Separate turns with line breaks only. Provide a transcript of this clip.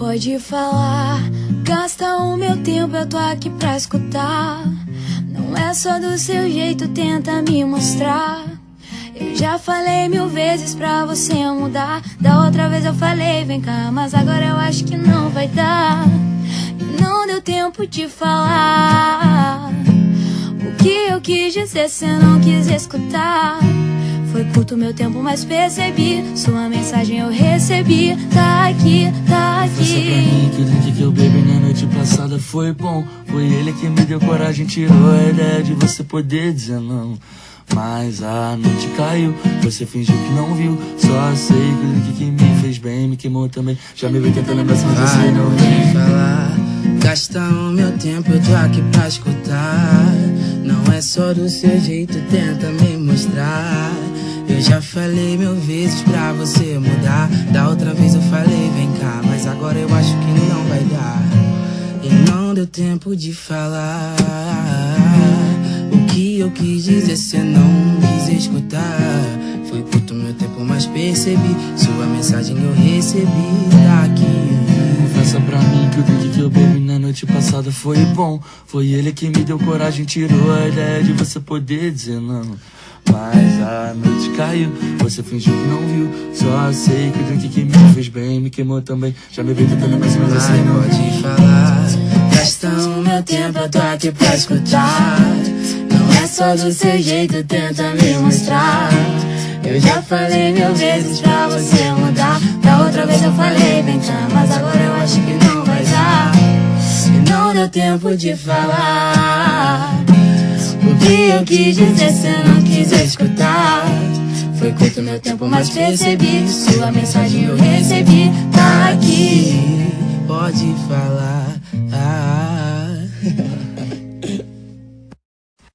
Pode falar, gasta o meu tempo, eu tô aqui pra escutar. Não é só do seu jeito, tenta me mostrar. Eu já falei 1000 vezes pra você mudar. Da outra vez eu falei, vem cá, mas agora eu acho que não vai dar. E não deu tempo de falar o que eu quis dizer, cê não quis escutar. Foi curto meu tempo, mas percebi, sua mensagem eu recebi. Tá aqui, tá aqui.
Faça pra mim que o drink que eu bebi na noite passada foi bom. Foi ele que me deu coragem, tirou a ideia de você poder dizer não. Mas a noite caiu, você fingiu que não viu. Só sei que o drink que me fez bem me queimou também. Já me veio tentando lembrar, mas você não vem
falar. Gasta o meu tempo, eu tô aqui pra escutar. Não é só do seu jeito, tenta me mostrar. Eu já falei 1000 vezes pra você mudar. Da outra vez eu falei, vem cá, mas agora eu acho que não vai dar. E não deu tempo de falar o que eu quis dizer, cê não quis escutar. Foi curto meu tempo, mas percebi, sua mensagem eu recebi. Tá aqui.
Confessa pra mim que o drink que eu bebi na noite passada foi bom. Foi ele que me deu coragem, tirou a ideia de você poder dizer não. Mas a noite caiu, você fingiu que não viu. Só sei que o drink que me fez bem me queimou também. Já me veio tentando mais uma vez, você não
pode falar. Gasta o meu tempo, eu tô aqui pra escutar. Não é só do seu jeito, tenta me mostrar. Eu já falei 1000 vezes pra você mudar. Da outra vez eu falei, vem cá, mas agora eu acho que não vai dar. E não deu tempo de falar o que eu quis dizer, cê não quis escutar. Foi curto meu tempo, mas percebi, sua mensagem eu recebi. Tá aqui.